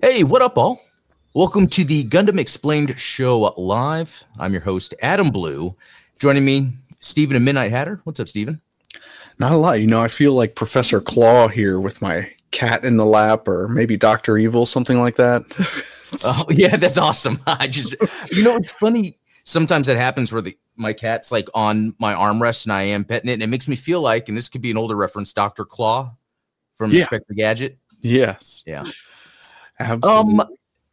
Hey, what up, all? Welcome to the Gundam Explained show live. I'm your host, Adam Blue. Joining me, Steven and Midnight Hatter. What's up, Steven? Not a lot. I feel like Professor Claw here with my cat in the lap, or maybe Dr. Evil, something like that. Oh, yeah, that's awesome. It's funny. Sometimes that happens where my cat's like on my armrest and I am petting it, and it makes me feel like, and this could be an older reference, Dr. Claw from Inspector Gadget. Yes. Yeah. Absolutely.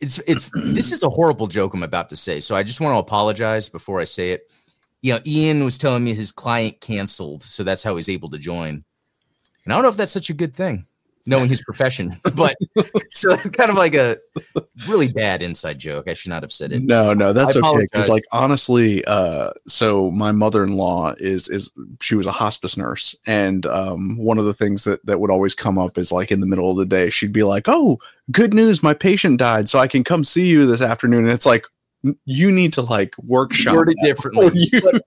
This is a horrible joke I'm about to say, so I just want to apologize before I say it. Ian was telling me his client canceled, so that's how he's able to join. And I don't know if that's such a good thing, knowing his profession, but so it's kind of like a really bad inside joke. I should not have said it. No, that's okay. Because honestly, so my mother-in-law she was a hospice nurse, and one of the things that would always come up is like in the middle of the day, she'd be like, "Oh, good news, my patient died, so I can come see you this afternoon." And it's like, you need to like workshop word it differently.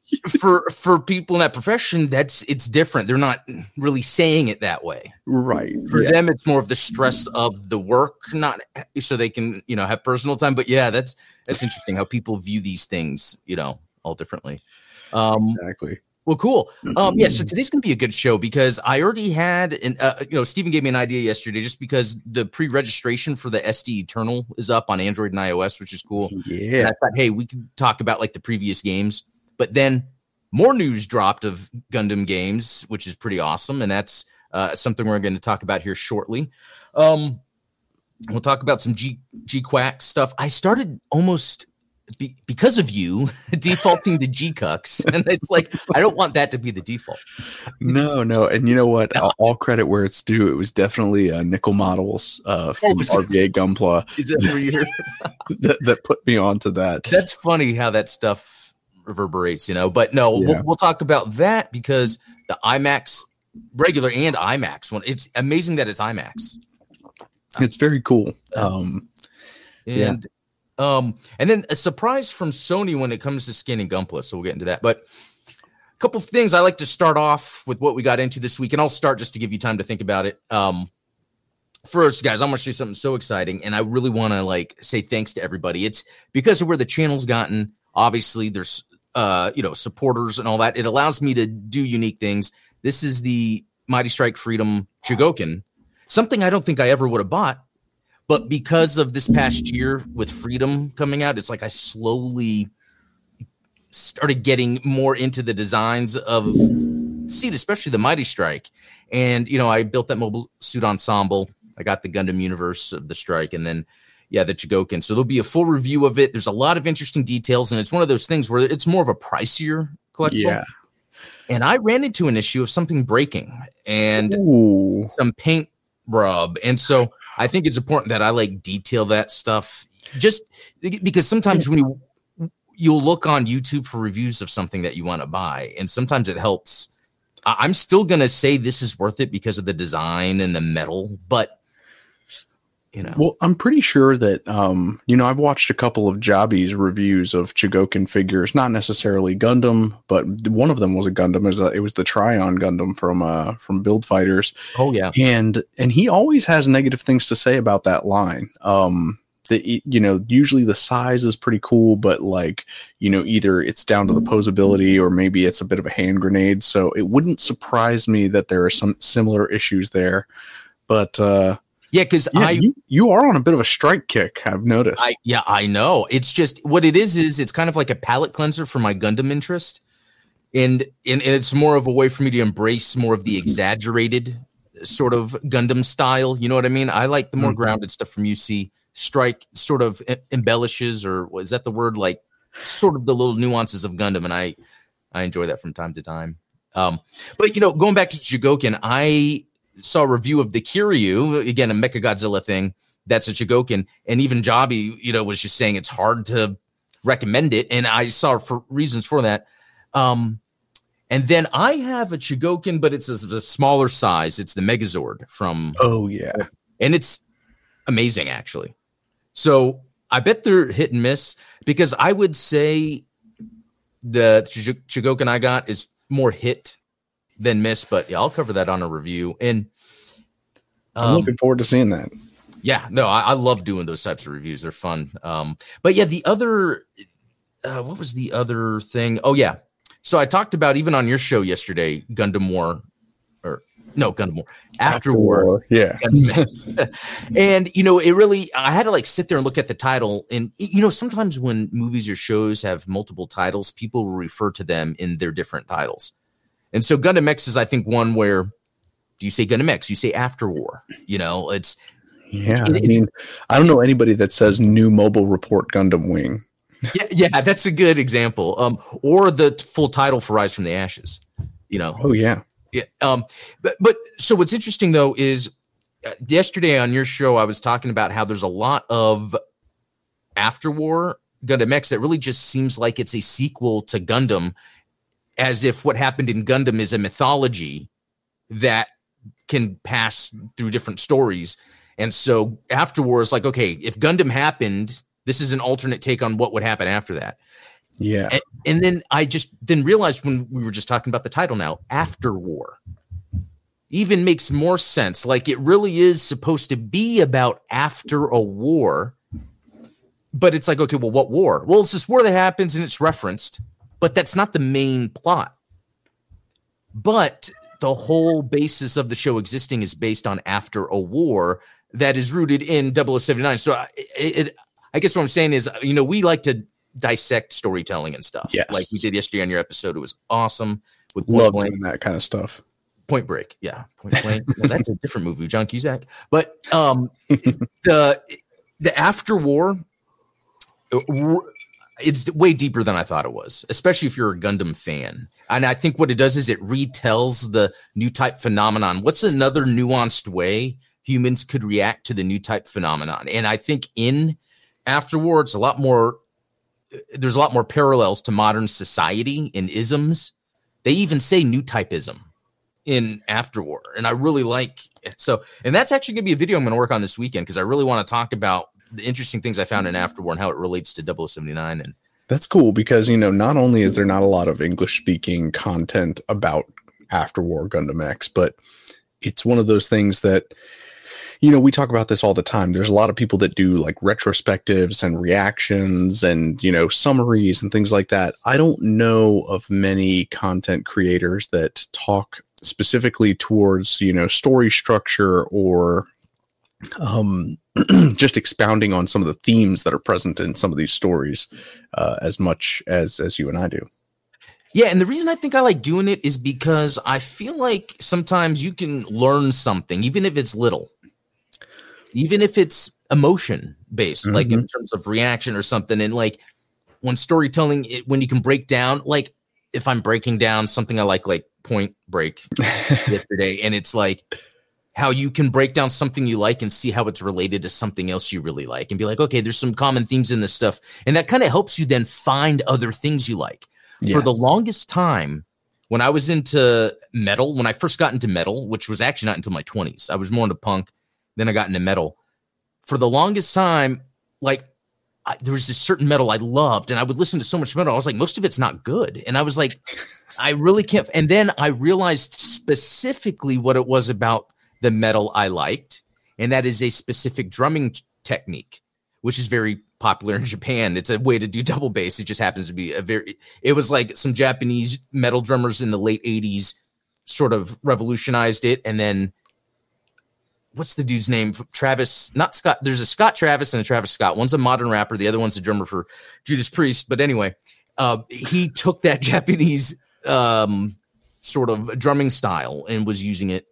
for people in that profession, it's different. They're not really saying it that way, right? For them, it's more of the stress of the work, not so they can have personal time. But yeah, that's interesting how people view these things, all differently. Exactly. Well, cool. So today's gonna be a good show because I already had, Steven gave me an idea yesterday, just because the pre-registration for the SD Eternal is up on Android and iOS, which is cool. Yeah. And I thought, hey, we could talk about like the previous games, but then more news dropped of Gundam games, which is pretty awesome, and that's something we're going to talk about here shortly. We'll talk about some G-Quack stuff. I started almost because of you defaulting to G-Cucks, and it's like I don't want that to be the default. No, and you know what? All credit where it's due. It was definitely Nickel Models from RVA Gunpla. Is that where you're that put me onto that? That's funny how that stuff reverberates, But no, we'll talk about that because the IMAX regular and IMAX one. It's amazing that it's IMAX. It's very cool. And then a surprise from Sony when it comes to scanning Gunpla, so we'll get into that. But a couple of things I like to start off with what we got into this week, and I'll start just to give you time to think about it. First, guys, I'm going to say something so exciting, and I really want to say thanks to everybody. It's because of where the channel's gotten. Obviously, there's supporters and all that. It allows me to do unique things. This is the Mighty Strike Freedom Chogokin, something I don't think I ever would have bought. But because of this past year with Freedom coming out, it's like I slowly started getting more into the designs of Seed, especially the Mighty Strike. And, I built that mobile suit ensemble. I got the Gundam universe of the Strike, and then, the Chogokin. So there'll be a full review of it. There's a lot of interesting details, and it's one of those things where it's more of a pricier collectible. Yeah. And I ran into an issue of something breaking and some paint rub. And so I think it's important that I detail that stuff, just because sometimes when you'll look on YouTube for reviews of something that you want to buy, and sometimes it helps. I'm still going to say this is worth it because of the design and the metal, but Well, I'm pretty sure that, I've watched a couple of Jobbies reviews of Chogokin figures, not necessarily Gundam, but one of them was a Gundam. It was the Tryon Gundam from Build Fighters. Oh, yeah. And he always has negative things to say about that line. Usually the size is pretty cool, but either it's down to the posability or maybe it's a bit of a hand grenade. So it wouldn't surprise me that there are some similar issues there, but, because you are on a bit of a strike kick, I've noticed. I know. It's just what it is it's kind of like a palate cleanser for my Gundam interest. And it's more of a way for me to embrace more of the exaggerated sort of Gundam style. You know what I mean? I like the more grounded stuff from UC. Strike sort of embellishes, or is that the word? Sort of the little nuances of Gundam. And I enjoy that from time to time. But going back to Chogokin, I saw a review of the Kiryu, again, a Mechagodzilla thing. That's a Chogokin. And even Jobby, was just saying it's hard to recommend it. And I saw reasons for that. And then I have a Chogokin, but it's a smaller size. It's the Megazord from. Oh, yeah. And it's amazing, actually. So I bet they're hit and miss, because I would say the Chogokin I got is more hit than miss, but I'll cover that on a review. And I'm looking forward to seeing that. Yeah, no, I love doing those types of reviews. They're fun. But yeah, the other, what was the other thing? Oh yeah. So I talked about, even on your show yesterday, Gundam War, or no, Gundam War, After War. Yeah. And, it really, I had to like sit there and look at the title. And, sometimes when movies or shows have multiple titles, people will refer to them in their different titles. And so Gundam X is, I think, one where, do you say Gundam X? You say After War. It's. Yeah, I don't know anybody that says New Mobile Report Gundam Wing. Yeah, that's a good example. Or the full title for Rise from the Ashes. Oh yeah. Yeah. But so what's interesting though is yesterday on your show I was talking about how there's a lot of After War Gundam X that really just seems like it's a sequel to Gundam, as if what happened in Gundam is a mythology that can pass through different stories. And so After War is like, okay, if Gundam happened, this is an alternate take on what would happen after that. Yeah. And then I just realized when we were just talking about the title now, After War even makes more sense. Like it really is supposed to be about after a war, but it's like, okay, well, what war? Well, it's this war that happens and it's referenced, but that's not the main plot. But the whole basis of the show existing is based on after a war that is rooted in 0079. So I guess what I'm saying is, we like to dissect storytelling and stuff. Yes. Like we did yesterday on your episode. It was awesome. With Love doing that kind of stuff. Point Break. Yeah. Point Blank. No, that's a different movie, John Cusack. But the After War, it's way deeper than I thought it was, especially if you're a Gundam fan. And I think what it does is it retells the new type phenomenon. What's another nuanced way humans could react to the new type phenomenon? And I think in After War, there's a lot more parallels to modern society and isms. They even say new typeism in After War. And I really like it. So, and that's actually going to be a video I'm going to work on this weekend, because I really want to talk about the interesting things I found in After War and how it relates to 0079. And that's cool because, not only is there not a lot of English speaking content about After War Gundam X, but it's one of those things that, we talk about this all the time. There's a lot of people that do like retrospectives and reactions and, summaries and things like that. I don't know of many content creators that talk specifically towards, story structure or just expounding on some of the themes that are present in some of these stories as much as you and I do. Yeah, and the reason I think I like doing it is because I feel like sometimes you can learn something, even if it's little. Even if it's emotion based, like in terms of reaction or something. And like when storytelling, when you can break down, like if I'm breaking down something I like Point Break yesterday, and it's like how you can break down something you like and see how it's related to something else you really like and be like, okay, there's some common themes in this stuff. And that kind of helps you then find other things you like. Yes. For the longest time, when I was into metal, when I first got into metal, which was actually not until my 20s, I was more into punk. Then I got into metal. For the longest time, there was this certain metal I loved, and I would listen to so much metal. I was like, most of it's not good. And I was like, I really can't. And then I realized specifically what it was about the metal I liked. And that is a specific drumming technique, which is very popular in Japan. It's a way to do double bass. It just happens to be it was like some Japanese metal drummers in the late 80s sort of revolutionized it. And then what's the dude's name? Travis, not Scott. There's a Scott Travis and a Travis Scott. One's a modern rapper. The other one's a drummer for Judas Priest. But anyway, he took that Japanese sort of drumming style and was using it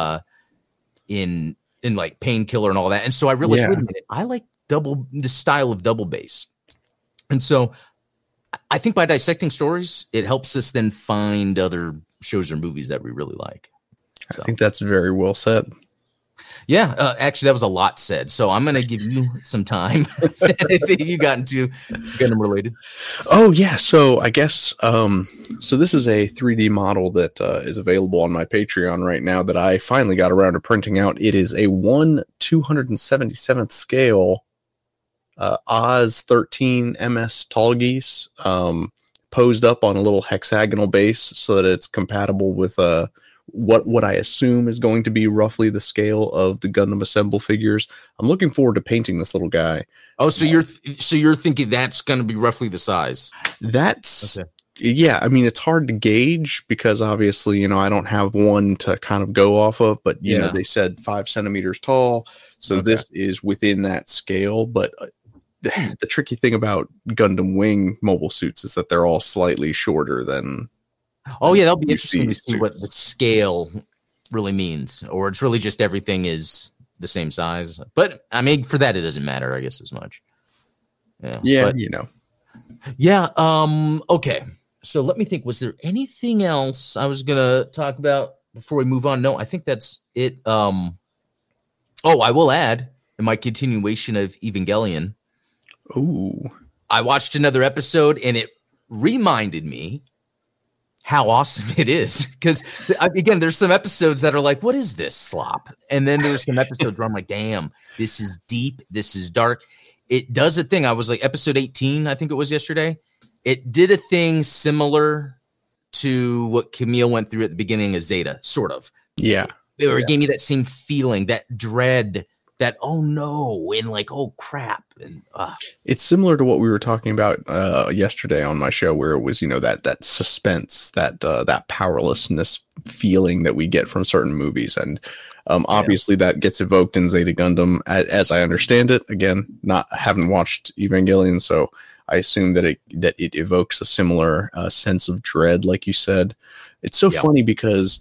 in like Painkiller and all that. And so I realized, wait a minute, I like the style of double bass. And so I think by dissecting stories, it helps us then find other shows or movies that we really like. So. I think that's very well said. Yeah, actually, that was a lot said. So I'm going to give you some time. You got into Gundam related. Oh, yeah. So I guess so this is a 3D model that is available on my Patreon right now that I finally got around to printing out. It is a 1/277th scale Oz 13 MS Tallgeese posed up on a little hexagonal base so that it's compatible with what I assume is going to be roughly the scale of the Gundam Assemble figures. I'm looking forward to painting this little guy. Oh, so you're thinking that's going to be roughly the size? That's okay. Yeah. I mean, it's hard to gauge because obviously, you know, I don't have one to kind of go off of, but you know, they said 5 centimeters tall. So this is within that scale. But the tricky thing about Gundam Wing mobile suits is that they're all slightly shorter than. Oh yeah, that'll be interesting to see what the scale really means, or it's really just everything is the same size. But I mean, for that, it doesn't matter, I guess, as much. Yeah, but, you know. Yeah. Okay. So let me think. Was there anything else I was gonna talk about before we move on? No, I think that's it. I will add in my continuation of Evangelion. Ooh. I watched another episode, and it reminded me how awesome it is, because again, there's some episodes that are like, what is this slop? And then there's some episodes where I'm like, damn, this is deep, this is dark. It does a thing. I was like, episode 18, I think it was yesterday. It did a thing similar to what Camille went through at the beginning of Zeta, sort of. Yeah. It gave me that same feeling, that dread, that oh no, and like oh crap, and it's similar to what we were talking about yesterday on my show, where it was, you know, that suspense, that powerlessness feeling that we get from certain movies, and obviously that gets evoked in Zeta Gundam, as I understand it. Again, haven't watched Evangelion, so I assume that it evokes a similar sense of dread, like you said. It's so funny because.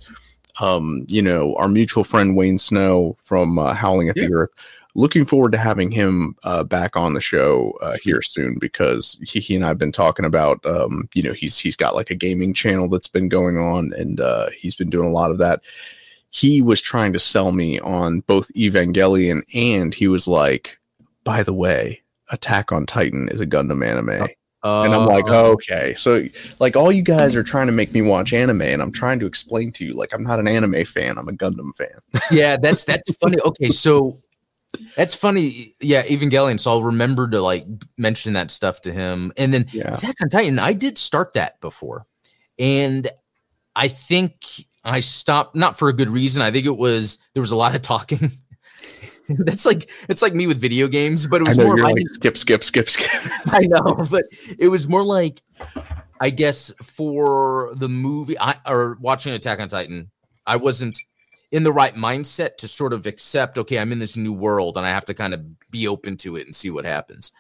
You know, our mutual friend Wayne Snow from Howling at the Earth, looking forward to having him back on the show here soon, because he and I have been talking about, you know, he's got like a gaming channel that's been going on, and he's been doing a lot of that. He was trying to sell me on both Evangelion, and he was like, by the way, Attack on Titan is a Gundam anime. And I'm like, okay. So, like, all you guys are trying to make me watch anime, and I'm trying to explain to you, like, I'm not an anime fan. I'm a Gundam fan. Yeah, that's funny. Okay, so that's funny. Yeah, Evangelion. So I'll remember to, like, mention that stuff to him. And then Attack on Titan, I did start that before. And I think I stopped, not for a good reason. I think there was a lot of talking. It's like me with video games, but it was more like skip. I know, but it was more like, I guess, for the movie or watching Attack on Titan, I wasn't in the right mindset to sort of accept, okay, I'm in this new world and I have to kind of be open to it and see what happens.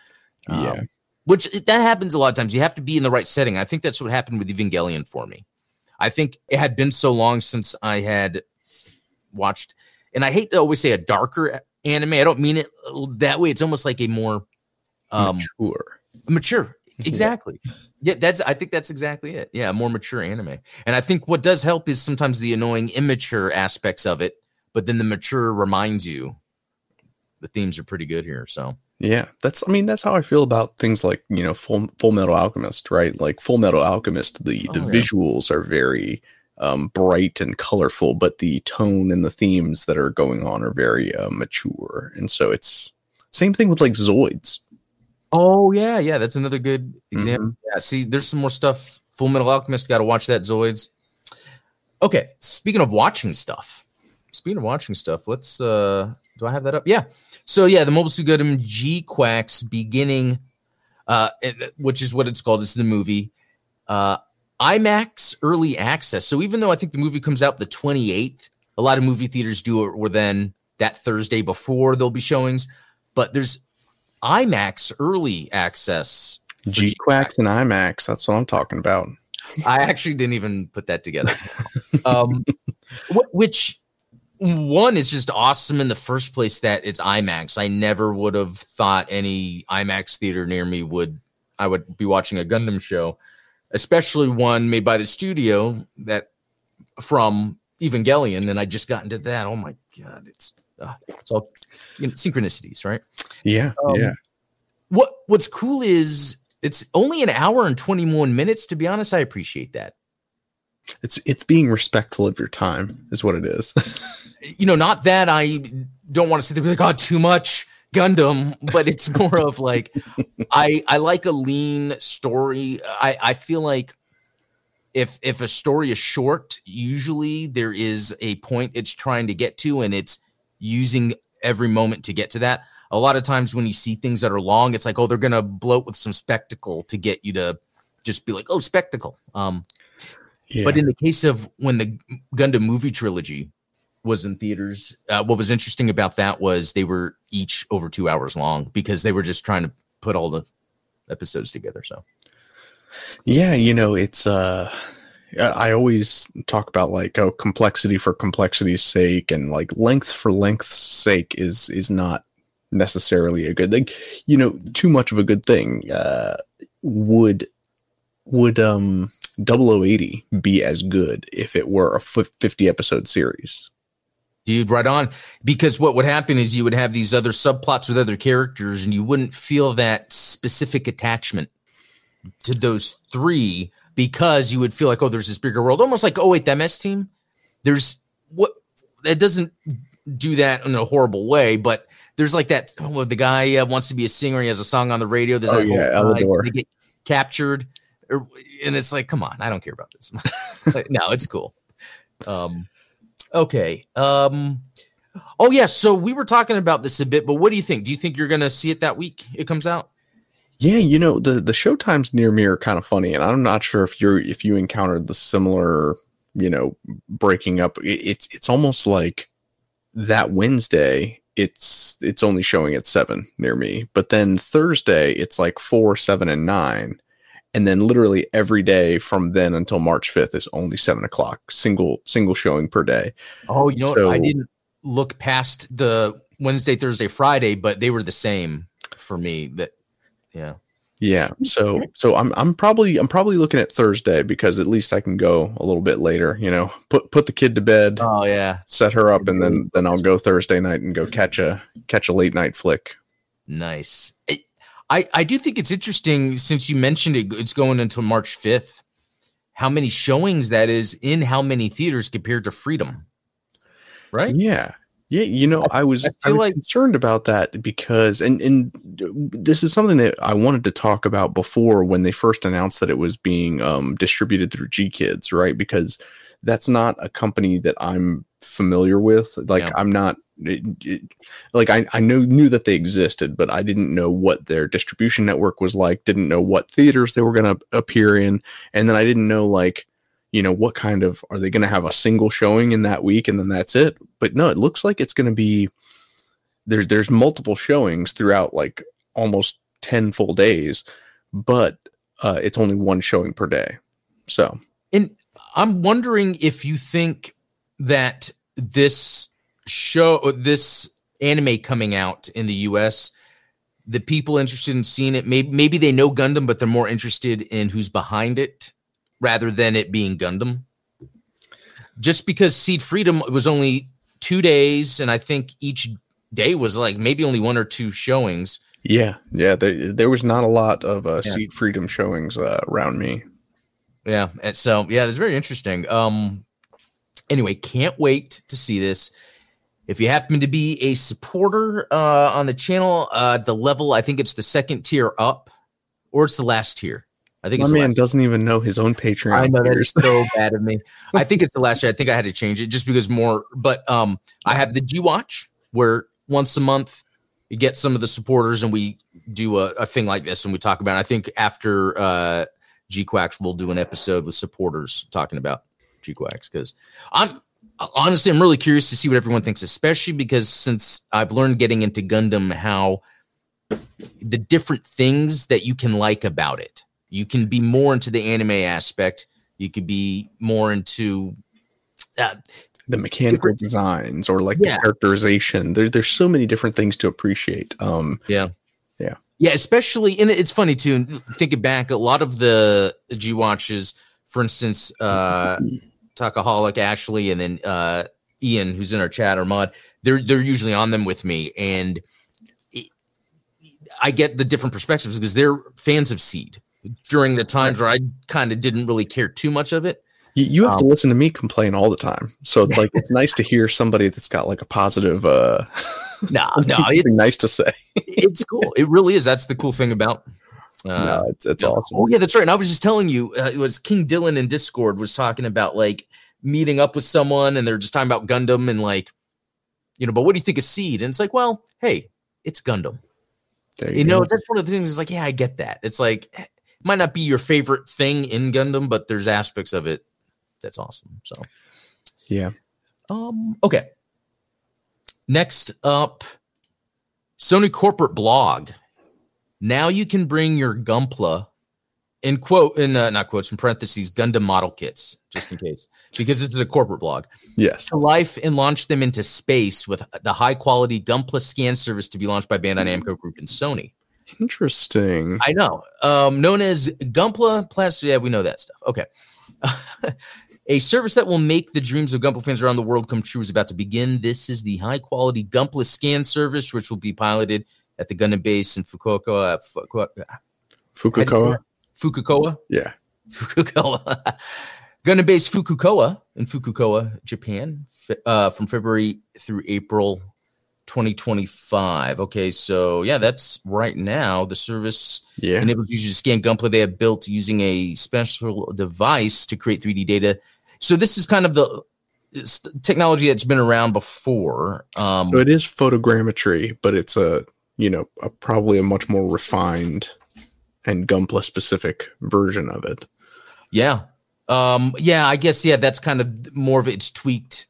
Which that happens a lot of times. You have to be in the right setting. I think that's what happened with Evangelion for me. I think it had been so long since I had watched, and I hate to always say a darker anime. I don't mean it that way. It's almost like a more mature. Exactly. Yeah, I think that's exactly it. Yeah, a more mature anime. And I think what does help is sometimes the annoying immature aspects of it, but then the mature reminds you the themes are pretty good here. So yeah, that's how I feel about things like, you know, Full Metal Alchemist, right? Like Full Metal Alchemist, the visuals are very bright and colorful, but the tone and the themes that are going on are very mature. And so it's same thing with like Zoids. Oh yeah, that's another good example. Mm-hmm. Yeah, see, there's some more stuff. Full Metal Alchemist, got to watch that Zoids. Okay, speaking of watching stuff, let's do I have that up? Yeah. So yeah, the Mobile Suit Gundam G-Quacks beginning, which is what it's called. It's the movie. IMAX early access. So even though I think the movie comes out the 28th, a lot of movie theaters do it, or then that Thursday before there'll be showings, but there's IMAX early access. G-Quacks and IMAX. That's what I'm talking about. I actually didn't even put that together. Which one is just awesome in the first place that it's IMAX. I never would have thought any IMAX theater near me I would be watching a Gundam show, especially one made by the studio that from Evangelion. And I just got into that. Oh my God. It's all synchronicities, right? Yeah. Yeah. What's cool is it's only an hour and 21 minutes. To be honest, I appreciate that. It's being respectful of your time is what it is. You know, not that I don't want to sit there and be like, oh, too much Gundam, but it's more of like, I like a lean story. I feel like if a story is short, usually there is a point it's trying to get to, and it's using every moment to get to that. A lot of times when you see things that are long, it's like, oh, they're going to bloat with some spectacle to get you to just be like, oh, spectacle. But in the case of when the Gundam movie trilogy was in theaters, what was interesting about that was they were each over 2 hours long because they were just trying to put all the episodes together. So, yeah, it's I always talk about like, oh, complexity for complexity's sake, and like length for length's sake is not necessarily a good thing. Too much of a good thing. Would 0080 be as good if it were a 50 episode series? Dude, right on. Because what would happen is you would have these other subplots with other characters, and you wouldn't feel that specific attachment to those three, because you would feel like, oh, there's this bigger world, almost like, oh, wait, the MS team. There's what that doesn't do that in a horrible way, but there's like that. Oh, the guy wants to be a singer. He has a song on the radio. There's Elidor. They get captured, and it's like, come on, I don't care about this. No, it's cool. Okay. Oh yeah. So we were talking about this a bit, but what do you think? Do you think you're going to see it that week it comes out? Yeah, the show times near me are kind of funny, and I'm not sure if you encountered the similar, breaking up. It's almost like that Wednesday it's only showing at 7 near me, but then Thursday it's like 4, 7, and 9, and then literally every day from then until March 5th is only 7 o'clock, single showing per day. Oh, what? I didn't look past the Wednesday, Thursday, Friday, but they were the same for me. Yeah. So I'm probably looking at Thursday, because at least I can go a little bit later. Put the kid to bed. Oh yeah. Set her up, and then I'll go Thursday night and go catch a late night flick. Nice. I do think it's interesting, since you mentioned it. It's going until March 5th. How many showings that is in how many theaters compared to Freedom, right? Yeah. I was concerned about that, because, and this is something that I wanted to talk about before, when they first announced that it was being distributed through G-Kids, right? Because that's not a company that I'm familiar with. Like, yeah. I'm not, I knew that they existed, but I didn't know what their distribution network was like, didn't know what theaters they were going to appear in, and then I didn't know, like, what kind of, are they going to have a single showing in that week and then that's it? But no, it looks like it's going to be, there's multiple showings throughout like almost 10 full days, but it's only one showing per day. So, and I'm wondering if you think that this anime coming out in the US, the people interested in seeing it, maybe they know Gundam, but they're more interested in who's behind it, rather than it being Gundam. Just because Seed Freedom was only 2 days, and I think each day was like maybe only 1 or 2 showings. Yeah. There was not a lot of Seed Freedom showings around me. Yeah, and so it's very interesting. Anyway, can't wait to see this. If you happen to be a supporter on the channel, the level, I think it's the 2nd tier up, or it's the last tier. I think my man doesn't even know his own Patreon. I know, that is so bad of me. I think it's the last year. I think I had to change it just because more. But I have the G Watch, where once a month you get some of the supporters, and we do a thing like this, and we talk about it. I think after G Quacks, we'll do an episode with supporters talking about G Quacks, because I'm really curious to see what everyone thinks, especially because since I've learned getting into Gundam how the different things that you can like about it. You can be more into the anime aspect. You could be more into the mechanical designs, or like the characterization. There's so many different things to appreciate. Yeah. Especially, and it's funny too. Thinking back, a lot of the G Watches, for instance, Takaholic, Ashley, and then Ian, who's in our chat, or Mod, they're usually on them with me, and I get the different perspectives because they're fans of Seed. During the times where I kind of didn't really care too much of it. You have to listen to me complain all the time. So it's like, it's nice to hear somebody that's got like a positive, it's nice to say. It's cool. It really is. That's the cool thing about No, it's awesome. Oh yeah, that's right. And I was just telling you, it was King Dylan in Discord was talking about like meeting up with someone, and they're just talking about Gundam and like, but what do you think of Seed? And it's like, well, hey, it's Gundam. You know, that's one of the things. It's like, yeah, I get that. It's like, it might not be your favorite thing in Gundam, but there's aspects of it that's awesome. So, yeah. Okay. Next up, Sony corporate blog. Now you can bring your Gunpla in parentheses, Gundam model kits, just in case, because this is a corporate blog. Yes. To life and launch them into space with the high quality Gunpla scan service to be launched by Bandai Namco Group and Sony. Interesting. I know. Known as Gunpla Plastic. Yeah, we know that stuff. Okay. A service that will make the dreams of Gunpla fans around the world come true is about to begin. This is the high quality Gunpla scan service, which will be piloted at the Gundam base in Fukuoka. Fukuoka? Yeah. Fukuoka. Gundam base Fukuoka in Fukuoka, Japan, from February through April 2025. Okay, so yeah, that's right now. The service enables users to scan Gunpla they have built using a special device to create 3D data. So this is kind of the technology that's been around before. So it is photogrammetry, but it's probably a much more refined and Gunpla specific version of it. Yeah. I guess, that's kind of more of it's tweaked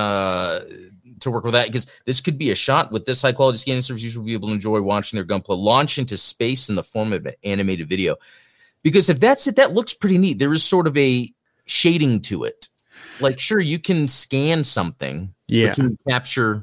to work with that, because this could be a shot with this high quality scanning service. Users will be able to enjoy watching their Gunpla launch into space in the form of an animated video. Because if that's it, that looks pretty neat. There is sort of a shading to it. Like, sure, you can scan something. Yeah. Can you capture,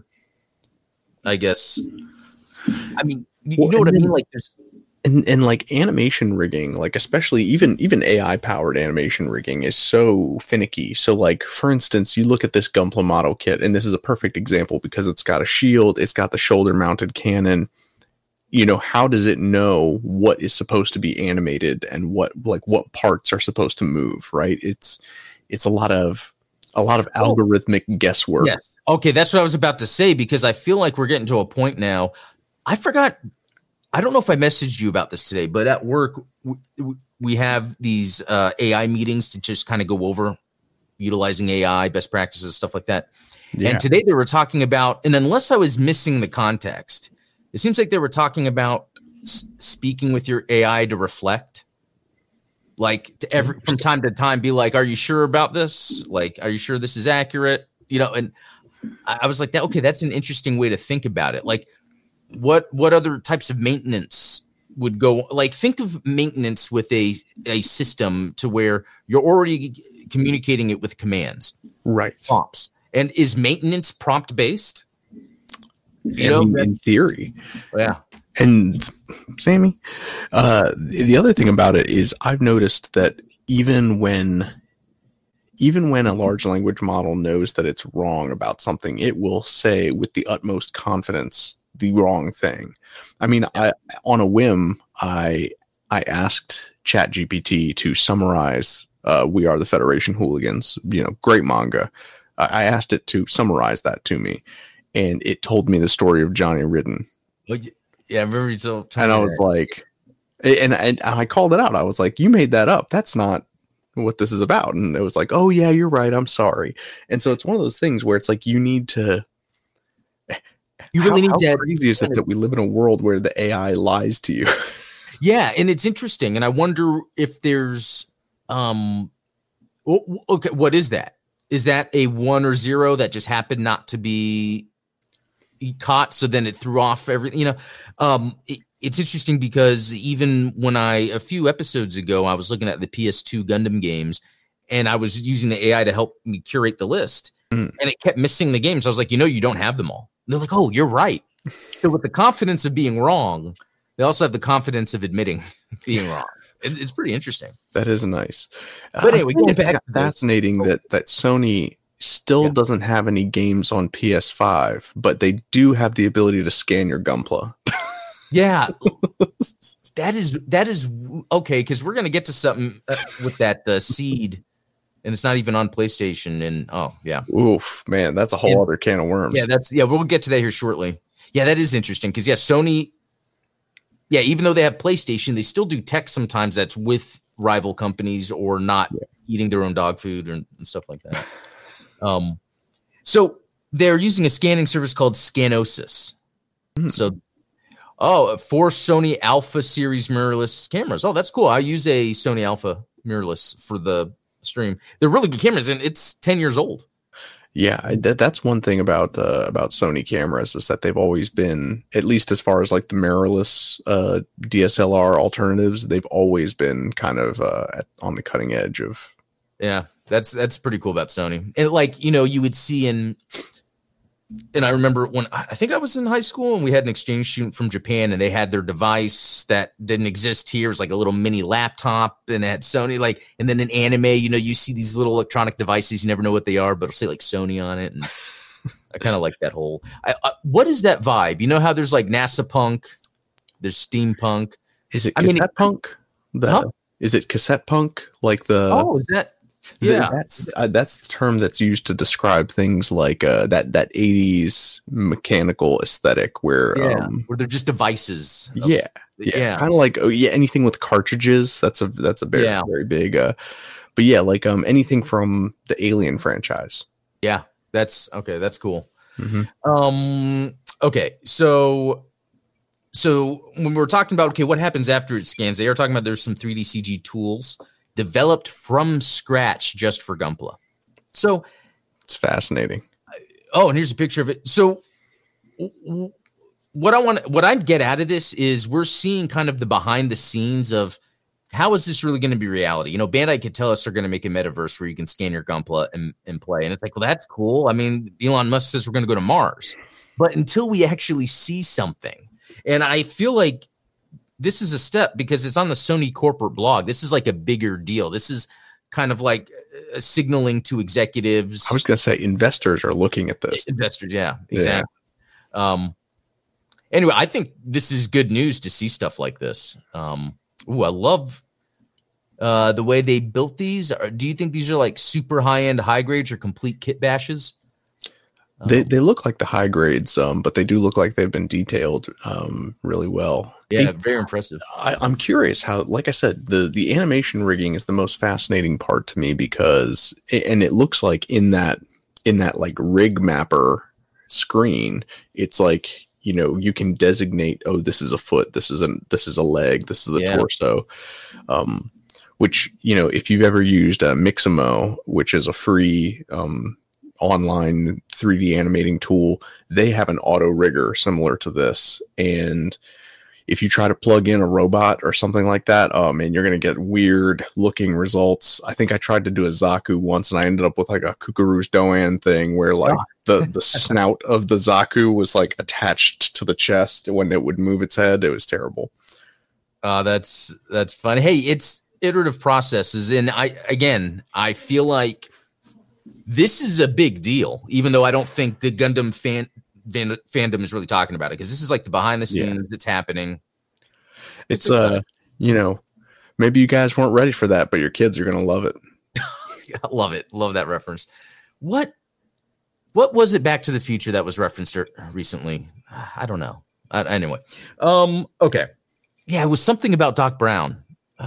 I guess. I mean, you know what I mean? Like, there's. And like animation rigging, like especially even AI powered animation rigging is so finicky. So like, for instance, you look at this Gunpla model kit, and this is a perfect example because it's got a shield, it's got the shoulder mounted cannon. How does it know what is supposed to be animated and what parts are supposed to move, right? It's a lot of algorithmic guesswork. Yes. Okay, that's what I was about to say, because I feel like we're getting to a point now. I forgot. I don't know if I messaged you about this today, but at work, we have these AI meetings to just kind of go over utilizing AI, best practices, stuff like that. Yeah. And today they were talking about, and unless I was missing the context, it seems like they were talking about speaking with your AI to reflect. Like from time to time, be like, are you sure about this? Like, are you sure this is accurate? And I was like, okay, that's an interesting way to think about it. Like, what other types of maintenance would go, like, think of maintenance with a system to where you're already communicating it with commands, right? Prompts. And is maintenance prompt based? In theory. Yeah. And Sammy, the other thing about it is I've noticed that even when a large language model knows that it's wrong about something, it will say with the utmost confidence the wrong thing. I mean, on a whim, I asked ChatGPT to summarize We Are the Federation Hooligans, great manga. I asked it to summarize that to me, and it told me the story of Johnny Ridden. Yeah, I remember you told. And I was like, and I called it out. I was like, you made that up. That's not what this is about. And it was like, oh yeah, you're right. I'm sorry. And so it's one of those things where it's like, you need to. You really need to. How crazy is it that we live in a world where the AI lies to you? Yeah, and it's interesting, and I wonder if there's, okay, what is that? Is that a 1 or 0 that just happened not to be caught? So then it threw off everything. It's interesting because even when a few episodes ago, I was looking at the PS2 Gundam games, and I was using the AI to help me curate the list, and it kept missing the games. I was like, you don't have them all. And they're like, oh, you're right. So with the confidence of being wrong, they also have the confidence of admitting being wrong. It's pretty interesting. That is nice. But anyway, going back to fascinating that Sony still doesn't have any games on PS5, but they do have the ability to scan your Gunpla. Yeah, that is okay, because we're gonna get to something with that Seed. And it's not even on PlayStation. And oof, man, that's a whole other can of worms. Yeah, we'll get to that here shortly. Yeah, that is interesting because Sony Yeah, even though they have PlayStation, they still do tech sometimes that's with rival companies or not eating their own dog food and stuff like that. So they're using a scanning service called Scanosis. So, for Sony Alpha series mirrorless cameras. Oh, that's cool. I use a Sony Alpha mirrorless for the stream. They're really good cameras, and it's 10 years old. Yeah, that's one thing about Sony cameras is that they've always been, at least as far as like the mirrorless DSLR alternatives, they've always been kind of on the cutting edge of. Yeah, that's pretty cool about Sony. And like, you would see and I remember when I think I was in high school and we had an exchange student from Japan and they had their device that didn't exist here. It was like a little mini laptop and it had Sony, and then in anime, you see these little electronic devices. You never know what they are, but it'll say like Sony on it. And I kind of like that whole, what is that vibe? You know how there's like NASA punk, there's steampunk. Is it cassette punk? Is it cassette punk? Like is that? Yeah, that's the term that's used to describe things like that 80s mechanical aesthetic where they're just devices. Kind of like anything with cartridges. That's a very very big. But yeah, like anything from the Alien franchise. Yeah, that's okay. That's cool. Mm-hmm. Okay, so when we're talking about what happens after it scans, they are talking about there's some 3D CG tools developed from scratch just for Gunpla. So it's fascinating. And here's a picture of it. So what I get out of this is we're seeing kind of the behind the scenes of how is this really going to be reality? Bandai could tell us they're going to make a metaverse where you can scan your Gunpla and play. And it's like, well, that's cool. I mean, Elon Musk says we're going to go to Mars, but until we actually see something, and I feel like this is a step because it's on the Sony corporate blog. This is like a bigger deal. This is kind of like signaling to executives. I was going to say investors are looking at this. Investors, yeah, exactly. Yeah. Anyway, I think this is good news to see stuff like this. I love the way they built these. Do you think these are like super high-end, high grades or complete kit bashes? They look like the high grades, but they do look like they've been detailed really well. Yeah, very impressive. I'm curious how, like I said, the animation rigging is the most fascinating part to me because, and it looks like in that like rig mapper screen, it's like, you can designate, this is a foot, this is a leg, this is the torso. Which, if you've ever used Mixamo, which is a free online 3D animating tool, they have an auto rigger similar to this. And if you try to plug in a robot or something like that, you're going to get weird looking results. I think I tried to do a Zaku once and I ended up with like a Kukuru's Doan thing where like the snout of the Zaku was like attached to the chest when it would move its head. It was terrible. That's fun. Hey, it's iterative processes. And I feel like this is a big deal, even though I don't think the Gundam fandom is really talking about it because this is like the behind the scenes. It's happening. It's maybe you guys weren't ready for that, but your kids are going to love it. I love it. Love that reference. What was it Back to the Future that was referenced recently? I don't know. Anyway. Okay. Yeah, it was something about Doc Brown.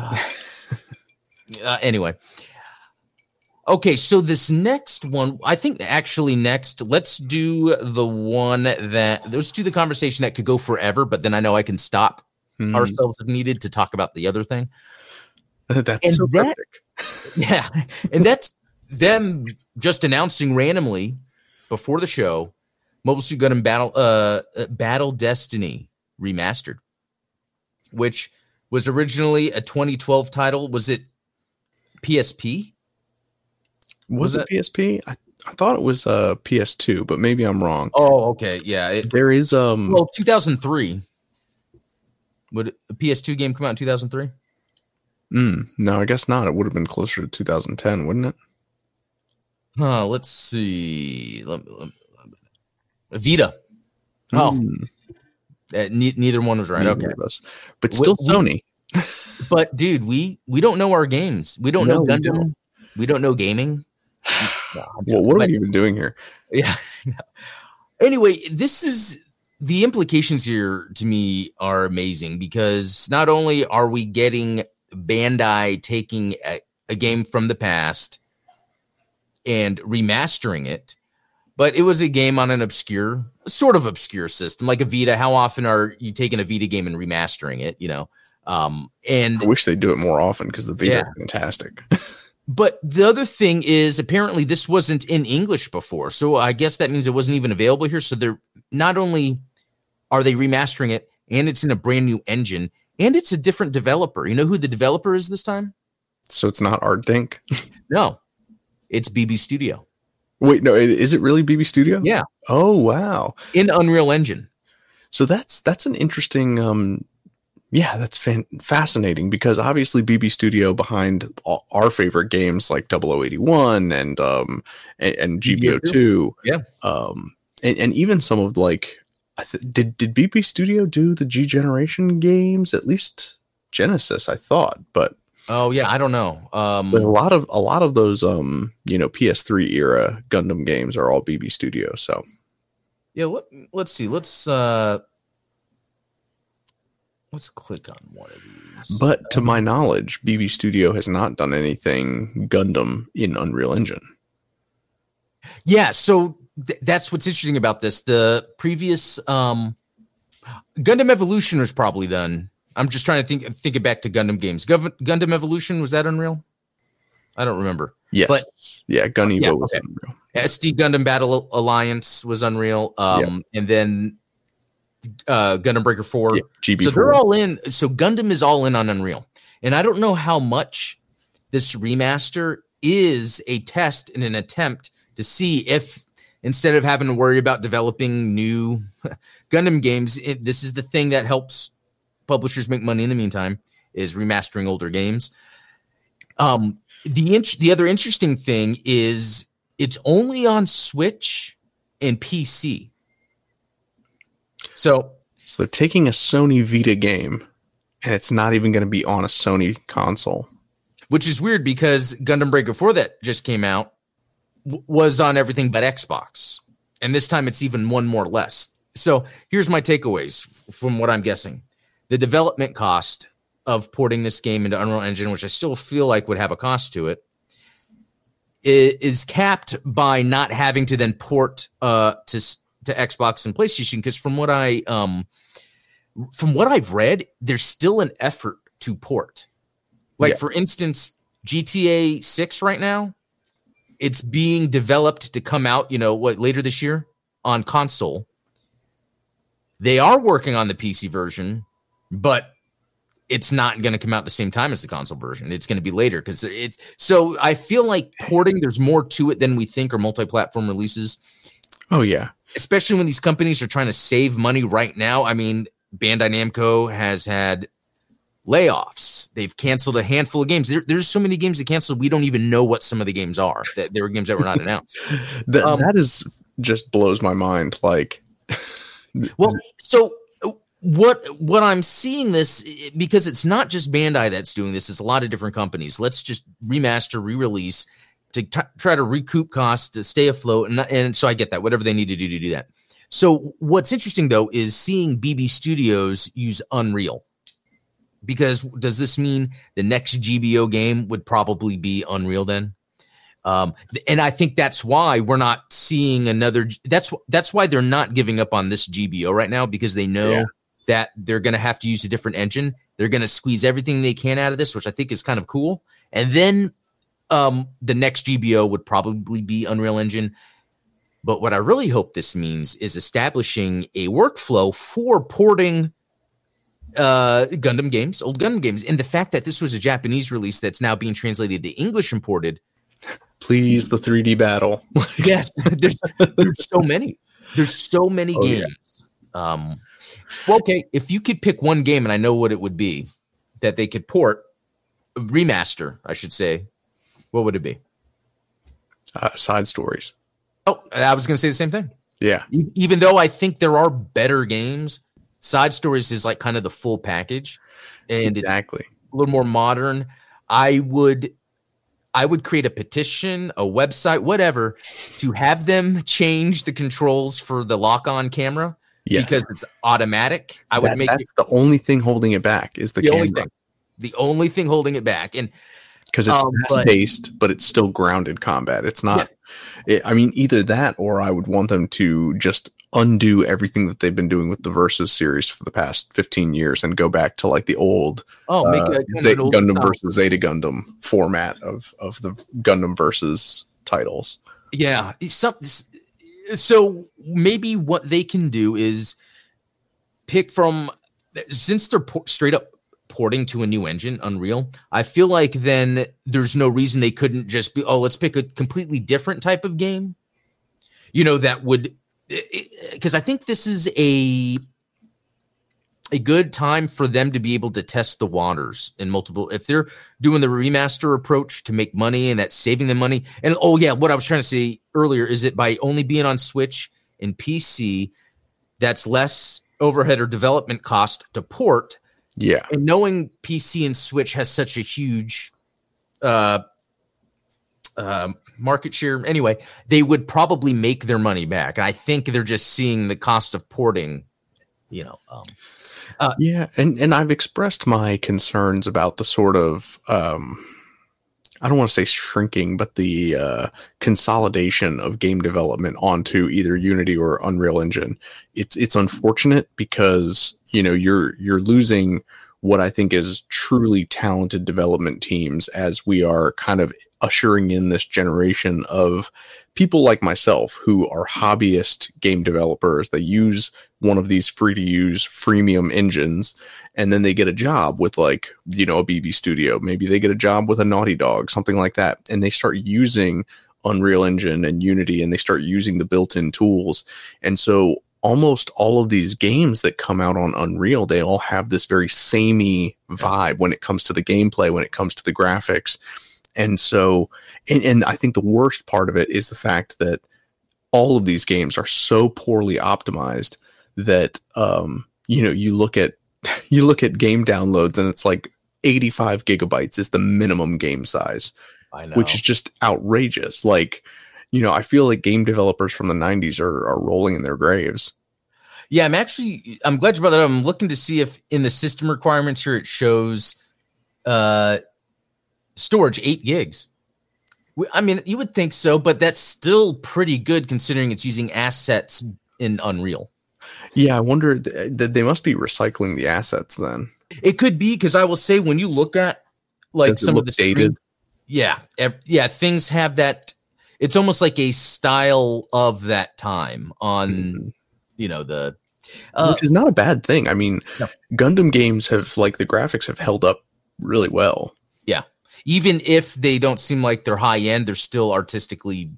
Anyway. Okay, so this next one, I think actually next, let's do the one let's do the conversation that could go forever, but then I know I can stop ourselves if needed to talk about the other thing. That's so perfect. Yeah, and that's them just announcing randomly before the show, Mobile Suit Gundam Battle Destiny Remastered, which was originally a 2012 title. Was it PSP? Was it PSP? I thought it was PS2, but maybe I'm wrong. Oh, okay. Yeah. There is 2003. Would a PS2 game come out in 2003? No, I guess not. It would have been closer to 2010, wouldn't it? Let's see. Vita. Oh. Neither one was right. Okay. But still Sony. But dude, we don't know our games. We don't know Gundam. We don't know gaming. Well, what are we even doing here? Yeah. Anyway, this is the implications here to me are amazing, because not only are we getting Bandai taking a game from the past and remastering it, but it was a game on an sort of obscure system, like a Vita. How often are you taking a Vita game and remastering it? And I wish they'd do it more often, because the Vita is fantastic. But the other thing is, apparently this wasn't in English before, so I guess that means it wasn't even available here. So they're not only are they remastering it, and it's in a brand new engine, and it's a different developer. You know who the developer is this time? So it's not ArtDink? No, it's BB Studio. Wait, no, is it really BB Studio? Yeah. Oh, wow. In Unreal Engine. So that's an interesting, that's fascinating, because obviously BB Studio behind our favorite games like 0081 and GBO2. Yeah. And even some of did BB Studio do the G Generation games? At least Genesis, I thought, but oh yeah, I don't know. but a lot of those PS3 era Gundam games are all BB Studio. So yeah, let's see. Let's click on one of these. But to my knowledge, BB Studio has not done anything Gundam in Unreal Engine. Yeah, so that's what's interesting about this. The previous Gundam Evolution was probably done. I'm just trying to think it back to Gundam games. Gundam Evolution, was that Unreal? I don't remember. Yes. But Gun Evo was Unreal. SD Gundam Battle Alliance was Unreal. And then Gundam Breaker 4. Yeah, GB4. So they're all in. So Gundam is all in on Unreal. And I don't know how much this remaster is a test and an attempt to see if, instead of having to worry about developing new Gundam games, this is the thing that helps publishers make money in the meantime, is remastering older games. The other interesting thing is it's only on Switch and PC. So they're taking a Sony Vita game, and it's not even going to be on a Sony console. Which is weird, because Gundam Breaker 4 that just came out was on everything but Xbox. And this time it's even one more less. So here's my takeaways from what I'm guessing. The development cost of porting this game into Unreal Engine, which I still feel like would have a cost to it, is capped by not having to then port to Xbox and PlayStation. Because from what I've read, there's still an effort to port. For instance, GTA 6 right now, it's being developed to come out, later this year on console. They are working on the PC version, but it's not going to come out at the same time as the console version. It's going to be later, because so I feel like porting, there's more to it than we think, or multi-platform releases. Oh yeah. Especially when these companies are trying to save money right now. I mean, Bandai Namco has had layoffs. They've canceled a handful of games. There's so many games that canceled, we don't even know what some of the games are. That there were games that were not announced. That is just blows my mind. So what I'm seeing this, because it's not just Bandai that's doing this, it's a lot of different companies. Let's just remaster, re-release to try to recoup costs to stay afloat. And so I get that, whatever they need to do that. So what's interesting though is seeing BB Studios use Unreal. Because does this mean the next GBO game would probably be Unreal then? And I think that's why we're not seeing another. That's why they're not giving up on this GBO right now, because they know that they're going to have to use a different engine. They're going to squeeze everything they can out of this, which I think is kind of cool. And then the next GBO would probably be Unreal Engine. But what I really hope this means is establishing a workflow for porting Gundam games, old Gundam games. And the fact that this was a Japanese release that's now being translated to English and ported. Please, the 3D battle. Yes, there's so many. There's so many games. Yeah. Okay, if you could pick one game, and I know what it would be, that they could port, remaster, I should say, what would it be? Side Stories. Oh, I was going to say the same thing. Yeah. Even though I think there are better games, Side Stories is like kind of the full package, and exactly. It's a little more modern. I would create a petition, a website, whatever, to have them change the controls for the lock-on camera. because it's automatic. That's the only thing holding it back is the camera. The only thing holding it back. And because it's fast-paced, but it's still grounded combat. It's not. Yeah. I mean, either that, or I would want them to just undo everything that they've been doing with the Versus series for the past 15 years and go back to like the old Gundam versus Zeta Gundam format of the Gundam versus titles. Yeah. So maybe what they can do is pick from, since they're straight up porting to a new engine, Unreal, I feel like then there's no reason they couldn't just be, let's pick a completely different type of game, that would, because I think this is a good time for them to be able to test the waters in multiple, if they're doing the remaster approach to make money and that's saving them money. And what I was trying to say earlier is that by only being on Switch and PC, that's less overhead or development cost to port. Yeah. And knowing PC and Switch has such a huge market share anyway, they would probably make their money back. And I think they're just seeing the cost of porting, and I've expressed my concerns about the sort of I don't want to say shrinking, but the consolidation of game development onto either Unity or Unreal Engine. It's unfortunate because you're losing what I think is truly talented development teams as we are kind of ushering in this generation of people like myself who are hobbyist game developers. They use one of these free-to-use freemium engines, and then they get a job with a BB Studio. Maybe they get a job with a Naughty Dog, something like that, and they start using Unreal Engine and Unity, and they start using the built-in tools. And so almost all of these games that come out on Unreal, they all have this very samey vibe when it comes to the gameplay, when it comes to the graphics. And so, and I think the worst part of it is the fact that all of these games are so poorly optimized that, you look at game downloads and it's like 85 gigabytes is the minimum game size, I know, which is just outrageous. Like, I feel like game developers from the 90s are rolling in their graves. Yeah, I'm glad you brought that up. I'm looking to see if in the system requirements here, it shows storage 8 gigs. I mean, you would think so, but that's still pretty good considering it's using assets in Unreal. Yeah, I wonder that they must be recycling the assets then. It could be, because I will say when you look at some of the dated. Things have that. It's almost like a style of that time on, the which is not a bad thing. I mean, no. Gundam games have the graphics have held up really well. Yeah, even if they don't seem like they're high end, they're still artistically,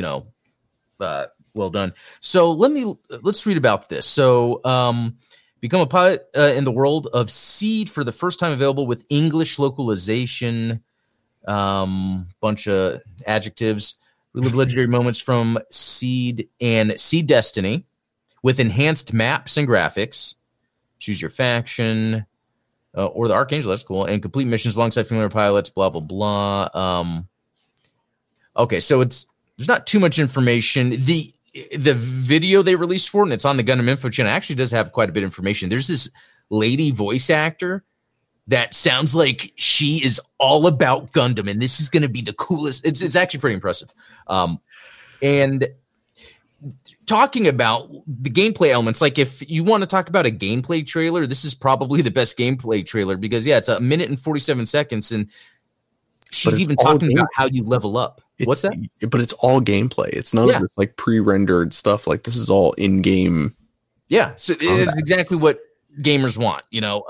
well done. So let's read about this. So, become a pilot in the world of Seed for the first time, available with English localization. Bunch of adjectives. Relive legendary moments from Seed and Seed Destiny with enhanced maps and graphics. Choose your faction or the Archangel. That's cool. And complete missions alongside familiar pilots. Blah blah blah. Okay, so there's not too much information. The video they released for it, and it's on the Gundam Info channel, actually does have quite a bit of information. There's this lady voice actor that sounds like she is all about Gundam, and this is going to be the coolest. It's actually pretty impressive. And talking about the gameplay elements, like if you want to talk about a gameplay trailer, this is probably the best gameplay trailer because, it's 1 minute and 47 seconds, and she's even talking about how you level up. What's that? But it's all gameplay. It's none of this pre-rendered stuff. This is all in-game. Yeah, so it's exactly what gamers want,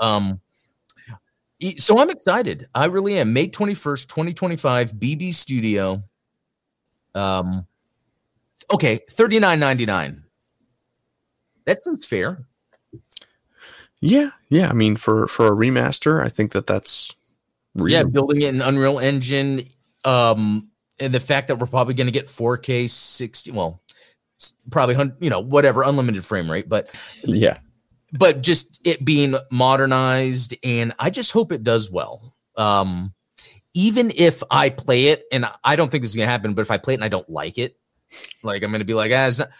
So I'm excited. I really am. May 21st, 2025, BB Studio. Okay, $39.99. That seems fair. Yeah. I mean, for a remaster, I think that's reasonable. Yeah, building it in Unreal Engine, and the fact that we're probably going to get 4K 60, well, probably whatever unlimited frame rate, but yeah. But just it being modernized, and I just hope it does well. Even if I play it, and I don't think this is going to happen, but if I play it and I don't like it, I'm going to be like,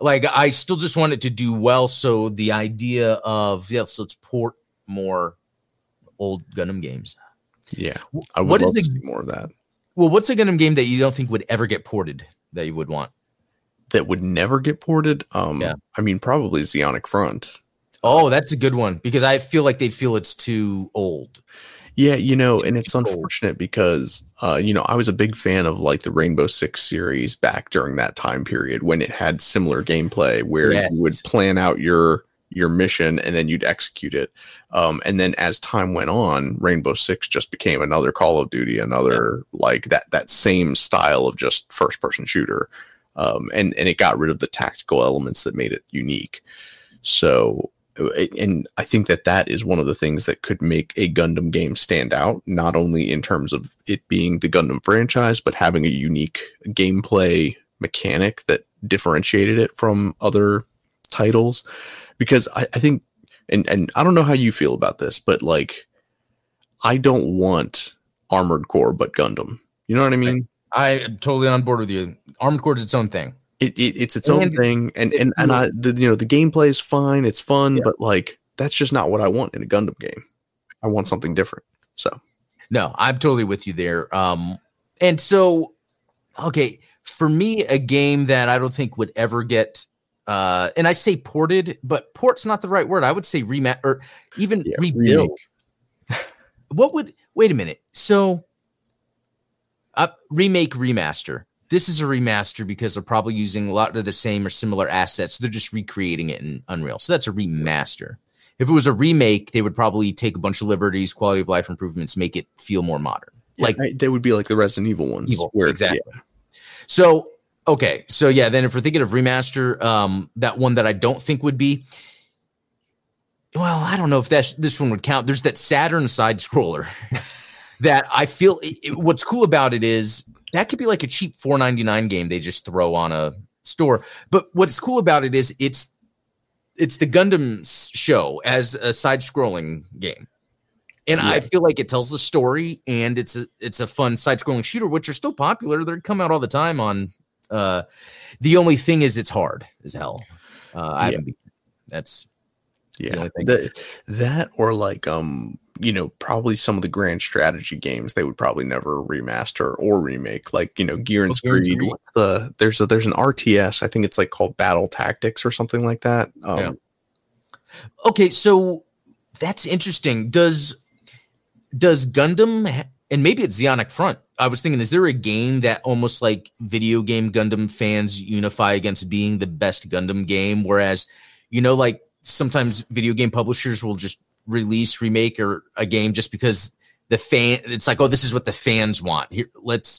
Like, I still just want it to do well. So the idea of, yes, let's port more old Gundam games. Yeah, I would love to see more of that. Well, what's a Gundam game that you don't think would ever get ported that you would want? That would never get ported? I mean, probably Zeonic Front. Oh, that's a good one, because I feel like they'd feel it's too old. Yeah, and it's unfortunate because, I was a big fan of like the Rainbow Six series back during that time period when it had similar gameplay where you would plan out your mission and then you'd execute it. And then as time went on, Rainbow Six just became another Call of Duty, another like that same style of just first person shooter. And it got rid of the tactical elements that made it unique. So, and I think that is one of the things that could make a Gundam game stand out, not only in terms of it being the Gundam franchise, but having a unique gameplay mechanic that differentiated it from other titles. Because I think, and I don't know how you feel about this, but like, I don't want Armored Core but Gundam. You know what I mean? I am totally on board with you. Armored Core is its own thing. It's its own thing, and the gameplay is fine, it's fun, but like that's just not what I want in a Gundam game. I want something different. So, no, I'm totally with you there. And so, okay, for me, a game that I don't think would ever get, and I say ported, but port's not the right word. I would say rebuild. Remake. Wait a minute. So, remake, remaster. This is a remaster because they're probably using a lot of the same or similar assets. They're just recreating it in Unreal. So that's a remaster. If it was a remake, they would probably take a bunch of liberties, quality of life improvements, make it feel more modern. They would be like the Resident Evil ones. Exactly. Yeah. So, okay. So yeah, then if we're thinking of remaster, that one that I don't think would be, well, I don't know if this one would count. There's that Saturn side scroller that I feel what's cool about it is, that could be like a cheap $4.99 game they just throw on a store. But what's cool about it is it's the Gundam show as a side-scrolling game. And I feel like it tells the story, and it's a fun side-scrolling shooter, which are still popular. They come out all the time on the only thing is it's hard as hell. That's the only thing. That or like probably some of the grand strategy games they would probably never remaster or remake, like Gear Speed. There's an RTS, I think it's like called Battle Tactics or something like that. Okay, so that's interesting. Does Gundam, and maybe it's Zeonic Front, I was thinking, is there a game that almost like video game Gundam fans unify against being the best Gundam game, whereas like sometimes video game publishers will just remake or a game just because it's like, oh, this is what the fans want. Here, let's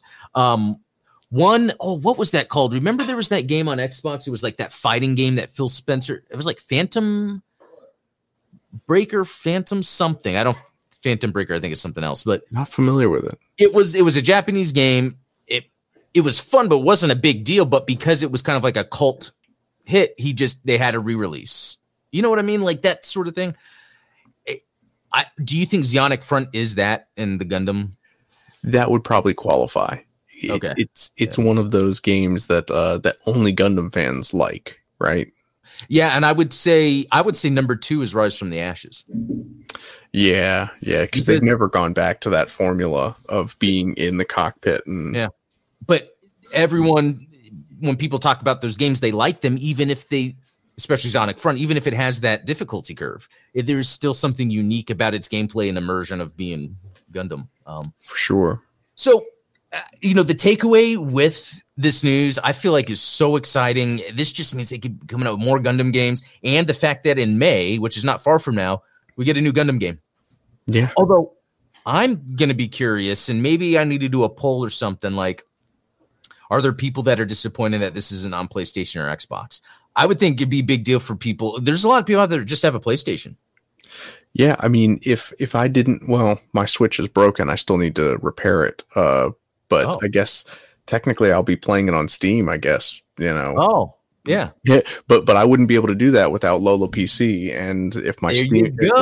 what was that called? Remember there was that game on Xbox? It was like that fighting game that Phil Spencer, it was like Phantom Breaker, Phantom something. Phantom Breaker, I think it's something else, but not familiar with it. It was a Japanese game. It was fun, but wasn't a big deal. But because it was kind of like a cult hit, they had a re-release. You know what I mean? Like that sort of thing. Do you think Zeonic Front is that in the Gundam? That would probably qualify. Okay, it's one of those games that only Gundam fans like, right? Yeah, and I would say number 2 is Rise from the Ashes. Yeah, because they've never gone back to that formula of being in the cockpit. But everyone, when people talk about those games, they like them, even if especially Zeonic Front, even if it has that difficulty curve, there's still something unique about its gameplay and immersion of being Gundam. For sure. So, the takeaway with this news, I feel like is so exciting. This just means they could be coming out with more Gundam games, and the fact that in May, which is not far from now, we get a new Gundam game. Yeah. Although I'm going to be curious, and maybe I need to do a poll or something like, are there people that are disappointed that this isn't on PlayStation or Xbox? I would think it'd be a big deal for people. There's a lot of people out there that just have a PlayStation. Yeah, I mean, if I didn't, well, my Switch is broken. I still need to repair it. But I guess technically I'll be playing it on Steam, I guess, Oh, yeah. Yeah, but I wouldn't be able to do that without Lola PC. And if my there Steam, you go.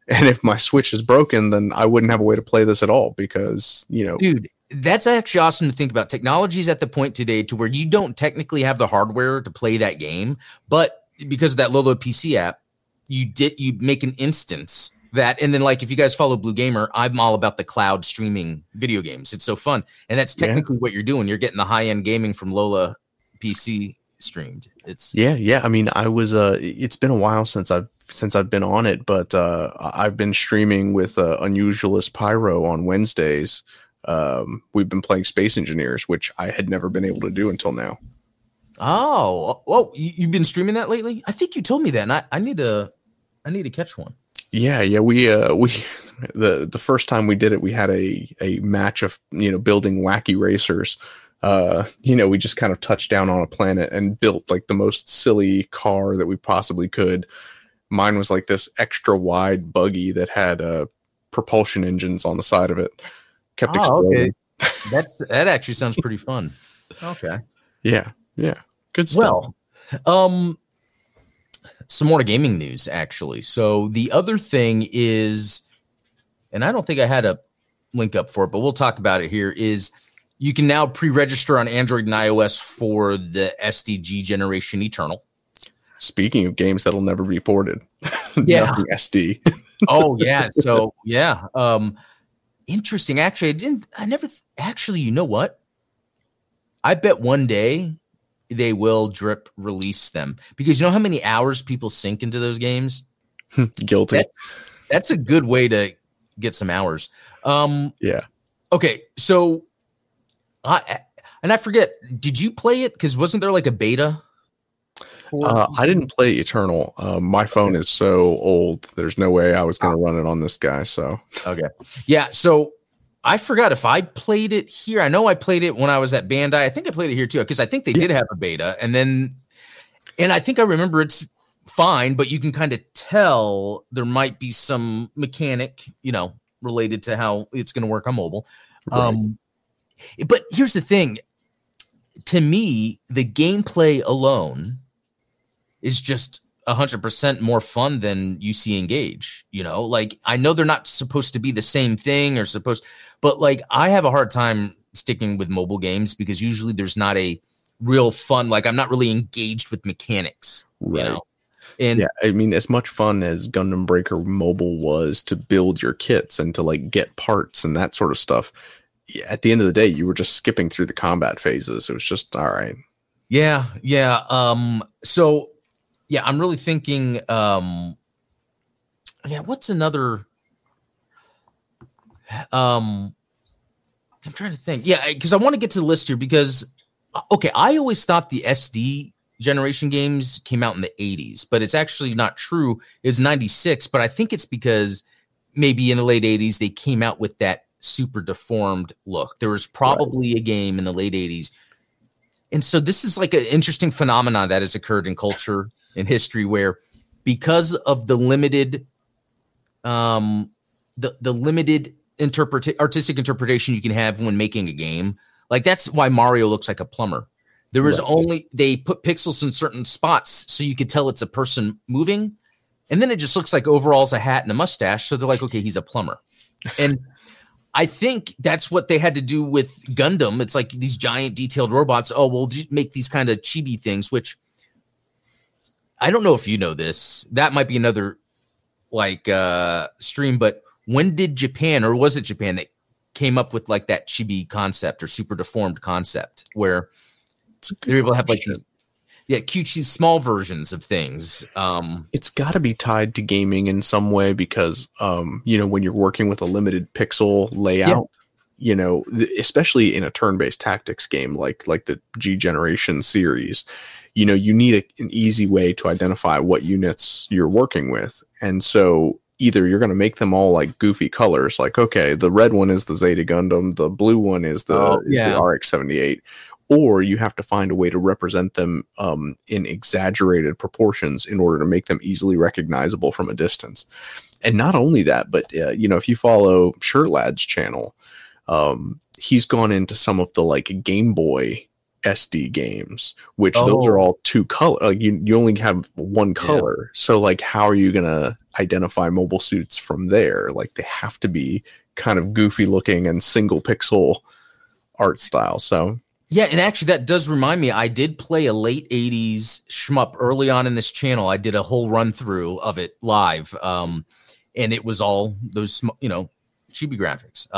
And if my Switch is broken, then I wouldn't have a way to play this at all because, dude, that's actually awesome to think about. Technology is at the point today to where you don't technically have the hardware to play that game, but because of that Lolo PC app, you make an instance that, and then like if you guys follow Blue Gamer, I'm all about the cloud streaming video games. It's so fun, and that's technically what you're doing. You're getting the high end gaming from Lola PC streamed. It's yeah. I mean, I was it's been a while since I've been on it, but I've been streaming with Unusualist Pyro on Wednesdays. We've been playing Space Engineers, which I had never been able to do until now. Oh, well, you've been streaming that lately? I think you told me that, and I need to catch one. Yeah. We the first time we did it, we had a match of building wacky racers. We just kind of touched down on a planet and built like the most silly car that we possibly could. Mine was like this extra wide buggy that had propulsion engines on the side of it. Kept exploding. Okay. That actually sounds pretty fun. Okay. Yeah. Good stuff. Well, some more gaming news, actually. So the other thing is, and I don't think I had a link up for it, but we'll talk about it here, is you can now pre-register on Android and iOS for the SDG generation Eternal. Never of games that'll never be ported. Yeah. SD. Oh, yeah. So, yeah. Interesting. Actually, you know what? I bet one day they will drip release them because you know how many hours people sink into those games? Guilty. That's a good way to get some hours. Yeah. Okay. So I forget, did you play it? Because wasn't there like a beta? I didn't play Eternal. My phone is so old. There's no way I was going to run it on this guy. So, okay. Yeah. So I forgot if I played it here. I know I played it when I was at Bandai. I think I played it here too, because I think they did have a beta. And I think I remember it's fine, but you can kind of tell there might be some mechanic, related to how it's going to work on mobile. Right. But here's the thing. To me, the gameplay alone is just 100% more fun than UC Engage. Like I know they're not supposed to be the same thing but like I have a hard time sticking with mobile games because usually there's not a real fun, like I'm not really engaged with mechanics, right. And yeah, I mean, as much fun as Gundam Breaker Mobile was to build your kits and to like get parts and that sort of stuff, at the end of the day, you were just skipping through the combat phases. It was just all right. Yeah. So yeah, I'm really thinking, what's another, I'm trying to think. Yeah. Cause I want to get to the list here because, I always thought the SD generation games came out in the 80s, but it's actually not true. It's 96, but I think it's because maybe in the late 80s, they came out with that super deformed look. There was probably a game in the late 80s. And so this is like an interesting phenomenon that has occurred in culture and history where because of the limited limited artistic interpretation you can have when making a game, like that's why Mario looks like a plumber. There was they put pixels in certain spots so you could tell it's a person moving, and then it just looks like overalls, a hat, and a mustache. So they're like, okay, he's a plumber. And I think that's what they had to do with Gundam. It's like these giant detailed robots. Oh, we'll make these kind of chibi things, which I don't know if you know this. That might be another stream, but when did Japan, or was it Japan, that came up with like that chibi concept or super deformed concept where they're able to have like cutesy small versions of things? It's got to be tied to gaming in some way because, when you're working with a limited pixel layout, especially in a turn-based tactics game like the G Generation series, you need an easy way to identify what units you're working with. And so either you're going to make them all like goofy colors, like, okay, the red one is the Zeta Gundam, the blue one is the RX-78, or you have to find a way to represent them in exaggerated proportions in order to make them easily recognizable from a distance. And not only that, but, if you follow Shirtlad's channel, he's gone into some of the like Game Boy SD games, which those are all two color. Like you only have one color. Yeah. So like, how are you going to identify mobile suits from there? Like they have to be kind of goofy looking and single pixel art style. So yeah, and actually that does remind me, I did play a late 80s shmup early on in this channel. I did a whole run through of it live. And it was all those, chibi graphics.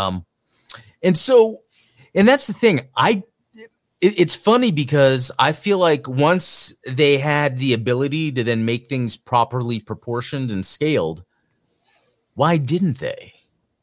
And that's the thing. It's funny because I feel like once they had the ability to then make things properly proportioned and scaled, why didn't they?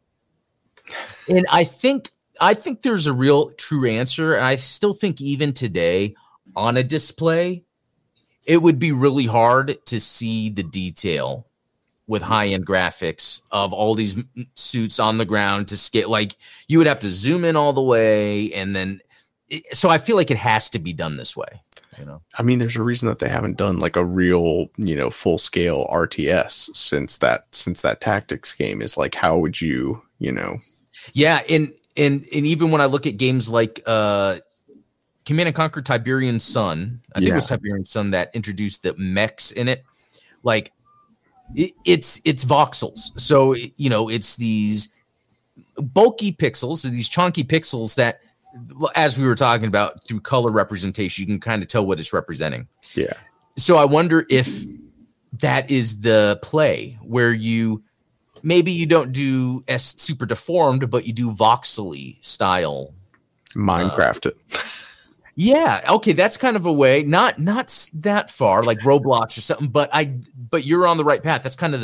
And I think there's a real true answer. And I still think even today on a display, it would be really hard to see the detail with high-end graphics of all these suits on the ground to scale. Like you would have to zoom in all the way. And then, so I feel like it has to be done this way. I mean, there's a reason that they haven't done like a real, full scale RTS since that Tactics game is like, how would you, Yeah. And even when I look at games like Command and Conquer Tiberian Sun, I think it was Tiberian Sun that introduced the mechs in it. Like it's voxels. So, it's these bulky pixels or these chunky pixels that, as we were talking about, through color representation, you can kind of tell what it's representing. Yeah. So I wonder if that is the play where maybe you don't do super deformed, but you do voxely style. Minecraft it. Yeah. Okay. That's kind of a way, not that far, like Roblox or something, but you're on the right path. That's kind of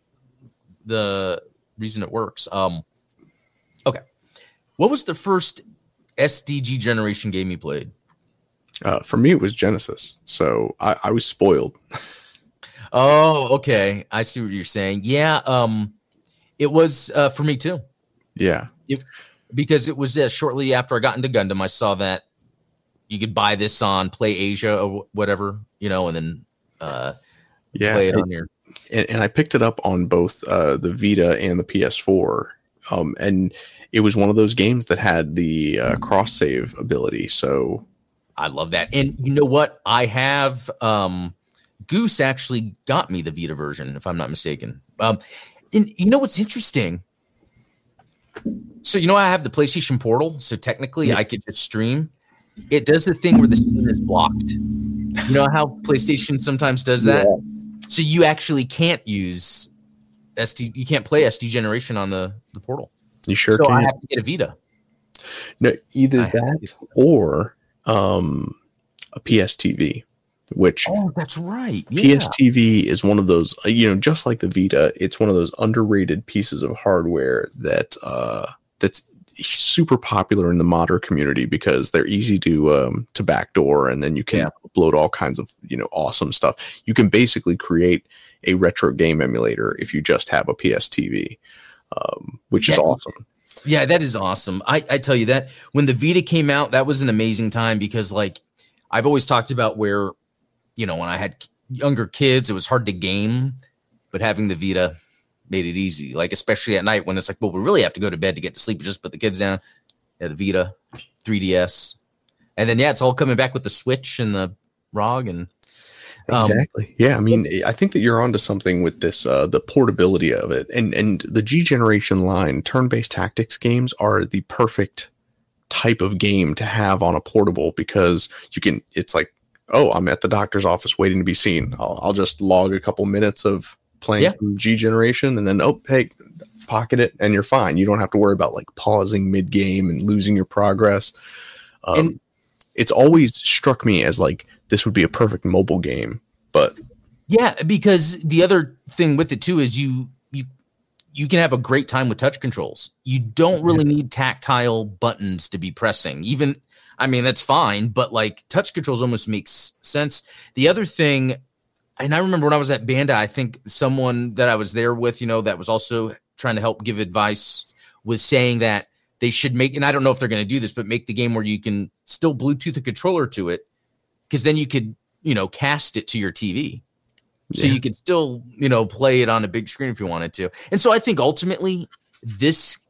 the reason it works. Okay. What was the first SDG generation game you played? For me, it was Genesis. So I was spoiled. Oh, okay. I see what you're saying. Yeah. It was for me too. Yeah. Because it was shortly after I got into Gundam, I saw that you could buy this on Play Asia or whatever, and then play it on your. And I picked it up on both the Vita and the PS4. And it was one of those games that had the cross save ability. So I love that. And you know what? I have Goose actually got me the Vita version, if I'm not mistaken. And you know what's interesting? So I have the PlayStation Portal, so technically I could just stream. It does the thing where the scene is blocked. You know how PlayStation sometimes does that? Yeah. So you actually can't use SD. You can't play SD generation on the Portal. You sure? So can. I have to get a Vita. No, either that or a PS TV. Which that's right. Yeah. PS TV is one of those, just like the Vita, it's one of those underrated pieces of hardware that's super popular in the modder community because they're easy to backdoor, and then you can upload all kinds of awesome stuff. You can basically create a retro game emulator if you just have a PS TV, which is awesome. Yeah, that is awesome. I tell you that when the Vita came out, that was an amazing time because like I've always talked about where when I had younger kids, it was hard to game, but having the Vita made it easy. Like, especially at night when it's like, well, we really have to go to bed to get to sleep. Just put the kids down. Yeah, the Vita, 3DS. And then, it's all coming back with the Switch and the ROG. And exactly. Yeah. I mean, I think that you're onto something with this, the portability of it. And the G generation line, turn-based tactics games are the perfect type of game to have on a portable because it's like, oh, I'm at the doctor's office waiting to be seen. I'll just log a couple minutes of playing some G generation and then, hey, pocket it and you're fine. You don't have to worry about like pausing mid game and losing your progress. And it's always struck me as like, this would be a perfect mobile game, but because the other thing with it too, is you can have a great time with touch controls. You don't really need tactile buttons to be pressing. That's fine, but like touch controls almost makes sense. The other thing, and I remember when I was at Bandai, I think someone that I was there with, that was also trying to help give advice was saying that they should make, and I don't know if they're going to do this, but make the game where you can still Bluetooth a controller to it. Cause then you could, cast it to your TV. So you could still, play it on a big screen if you wanted to. And so I think ultimately this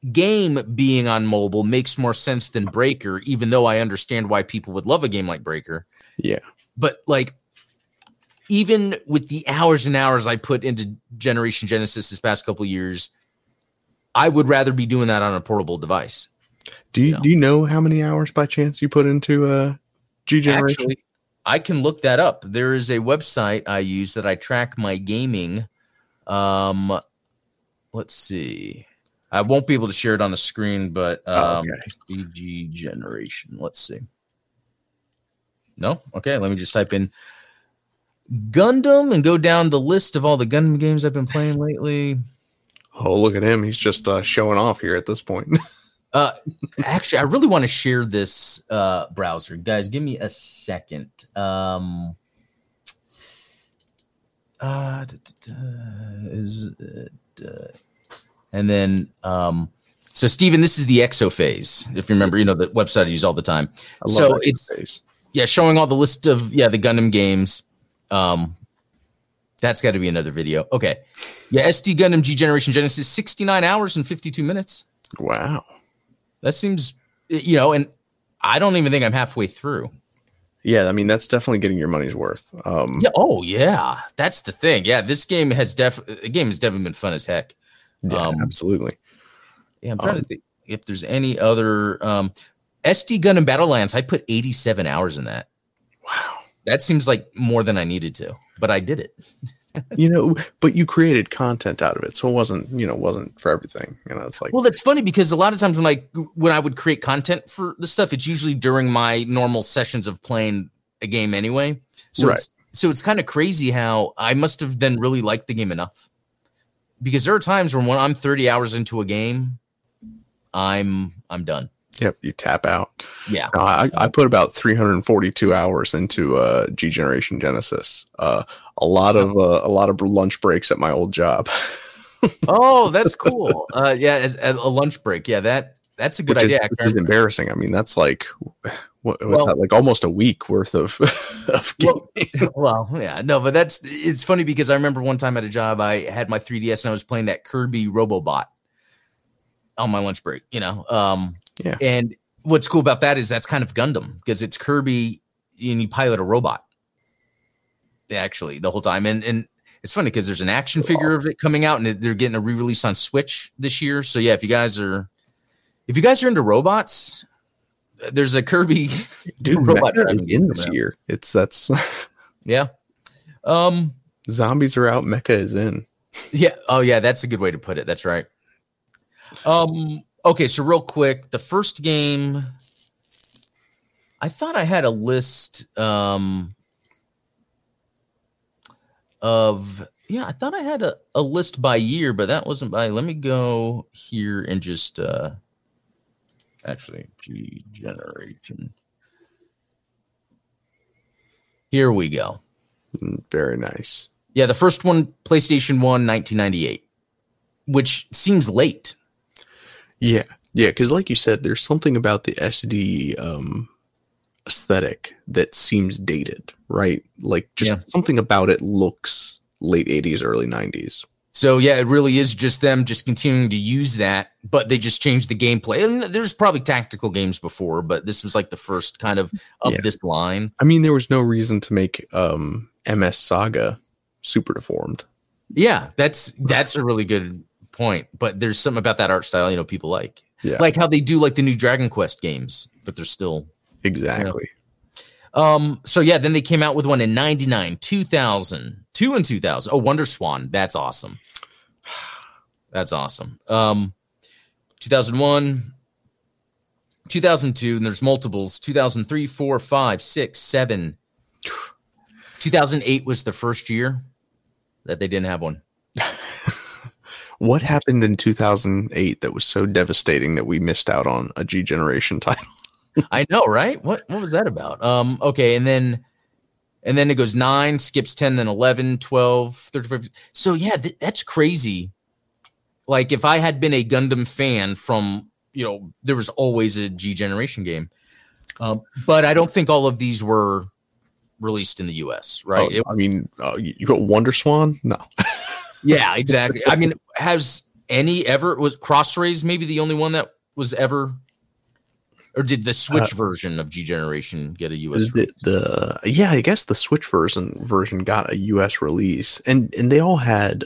game being on mobile makes more sense than Breaker, even though I understand why people would love a game like Breaker. Yeah. But like, even with the hours and hours I put into Generation Genesis this past couple of years, I would rather be doing that on a portable device. Do you know how many hours by chance you put into G Generation? Actually, I can look that up. There is a website I use that I track my gaming. Let's see. I won't be able to share it on the screen, but G Generation. Let's see. No? Okay, let me just type in Gundam and go down the list of all the Gundam games I've been playing lately. Oh, look at him. He's just showing off here at this point. Actually, I really want to share this browser. Guys, give me a second. And then, so Steven, this is the Exophase. If you remember, the website I use all the time. So it's showing all the list of the Gundam games. That's got to be another video. Okay. Yeah, SD Gundam G Generation Genesis, 69 hours and 52 minutes. Wow. That seems, and I don't even think I'm halfway through. Yeah, I mean, that's definitely getting your money's worth. Yeah. That's the thing. Yeah, this game has definitely been fun as heck. Yeah, absolutely. Yeah, I'm trying to think if there's any other SD Gundam Battlelands. I put 87 hours in that. Wow. That seems like more than I needed to, but I did it. But you created content out of it, so it wasn't for everything. It's like, well, that's funny because a lot of times when I would create content for the stuff, it's usually during my normal sessions of playing a game anyway. So right. It's kind of crazy how I must have then really liked the game enough, because there are times when I'm 30 hours into a game, I'm done. Yep, you tap out. Yeah, no, I put about 342 hours into G Generation Genesis. A lot of lunch breaks at my old job. Oh, that's cool. As a lunch break. Yeah, that's a good idea. It's embarrassing. I mean, that's like that? Like almost a week worth of gaming. But it's funny because I remember one time at a job I had my 3DS and I was playing that Kirby Robobot on my lunch break. Yeah. And what's cool about that is that's kind of Gundam because it's Kirby and you pilot a robot. Actually, the whole time, and it's funny because there's an action figure of it coming out, and they're getting a re-release on Switch this year. So yeah, if you guys are into robots, there's a Kirby robot in this year. That's yeah. Zombies are out, Mecha is in. Yeah. Oh yeah, that's a good way to put it. That's right. Okay, so real quick, the first game, I thought I had a list I thought I had a list by year, but that wasn't by. Let me go here and just actually G Generation. Here we go. Very nice. Yeah, the first one, PlayStation 1, 1998, which seems late. Yeah, because like you said, there's something about the SD aesthetic that seems dated, right? Like just something about it looks late 80s, early 90s. So yeah, it really is just them just continuing to use that, but they just changed the gameplay. And there's probably tactical games before, but this was like the first kind of this line. I mean, there was no reason to make MS Saga super deformed. Yeah, that's a really good point, but there's something about that art style people like how they do like the new Dragon Quest games, but they're still exactly so yeah, then they came out with one in 99, 2000, 2000. Oh, Wonder Swan, that's awesome. 2001, 2002, and there's multiples. 2003, 4, 5, 6, 7. 2008 was the first year that they didn't have one. What happened in 2008 that was so devastating that we missed out on a G Generation title? I know, right? What was that about? Okay, and then it goes 9, skips 10, then 11, 12, 35. So yeah, that's crazy. Like if I had been a Gundam fan from, there was always a G Generation game. But I don't think all of these were released in the US, right? You got Wonder Swan? No. Yeah, exactly. I mean, has any ever was Crossrays maybe the only one that was ever, or did the Switch version of G Generation get a US release? Yeah, I guess the Switch version got a US release, and they all had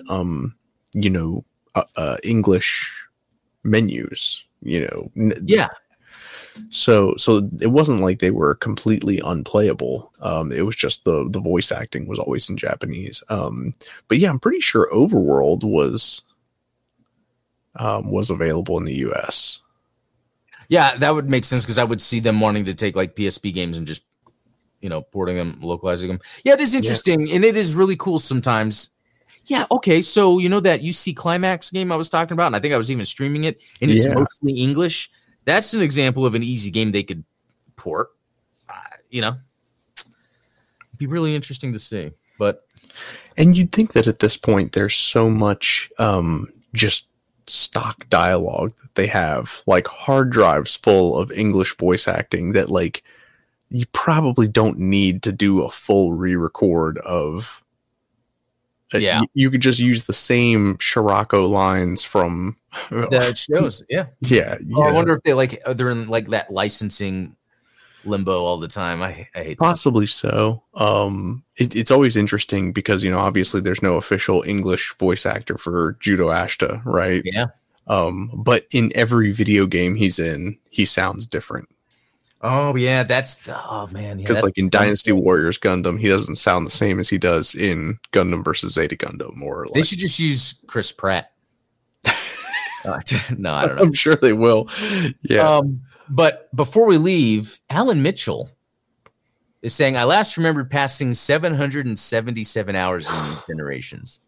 English menus, Yeah. So it wasn't like they were completely unplayable. It was just the voice acting was always in Japanese. But yeah, I'm pretty sure Overworld was available in the US. Yeah, that would make sense because I would see them wanting to take like PSP games and just, porting them, localizing them. Yeah, it is interesting, and it is really cool sometimes. Yeah, okay, so that UC Climax game I was talking about, and I think I was even streaming it, and it's mostly English. That's an example of an easy game they could port. It'd be really interesting to see. And you'd think that at this point there's so much just stock dialogue that they have, like hard drives full of English voice acting, that like you probably don't need to do a full re-record of. You could just use the same Scirocco lines from that shows. Yeah. I wonder if they're in like that licensing limbo all the time. I hate possibly that. So. It's always interesting because obviously there's no official English voice actor for Judo Ashita, right? Yeah. But in every video game he's in, he sounds different. Oh yeah, man. Because like in Dynasty Warriors Gundam, he doesn't sound the same as he does in Gundam versus Zeta Gundam. They should just use Chris Pratt. No, I don't know. I'm sure they will. Yeah. But before we leave, Alan Mitchell is saying, I last remembered passing 777 hours in Generations.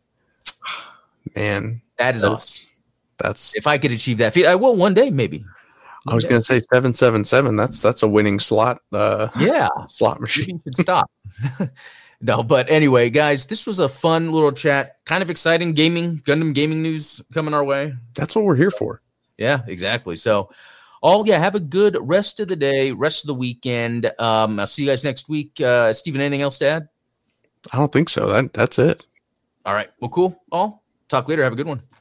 Man, that is awesome. That's if I could achieve that feat, I will one day, maybe. I was going to say 777. That's a winning slot. Slot machine. You should stop. No, but anyway, guys, this was a fun little chat. Kind of exciting Gundam gaming news coming our way. That's what we're here for. Yeah, exactly. So, have a good rest of the day, rest of the weekend. I'll see you guys next week. Steven, anything else to add? I don't think so. That's it. All right. Well, cool. Talk later. Have a good one.